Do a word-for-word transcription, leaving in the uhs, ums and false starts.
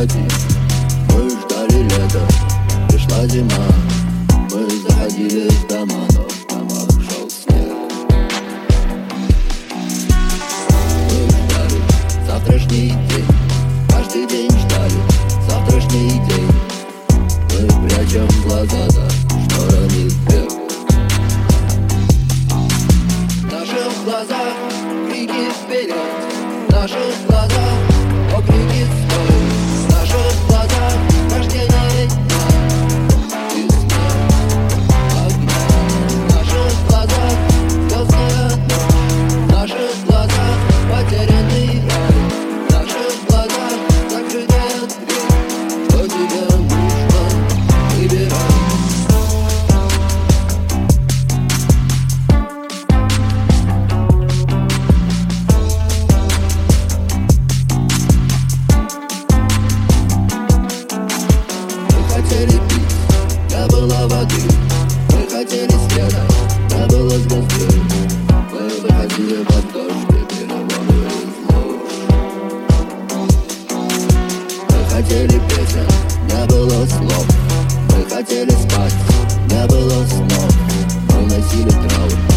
один. Мы ждали лета, пришла зима. Мы заходили в дома, но в домах шел снег. Мы ждали завтрашний день, каждый день ждали завтрашний день. Мы прячем глаза за шторами вверх. В наших глазах крики вперед, в наших глазах окрики стой, в наших глазах рождение дня и смерть огня. В наших глазах звездная ночь, в наших глазах потерянный рай, в наших глазах закрытая дверь. Что тебе нужно, выбирай. Хотели пить, не было воды. Мы хотели света, не было звезды. Мы выходили под дождь и переводили ложь. Мы хотели песен, не было слов. Мы хотели спать, не было снов. Мы носили траур.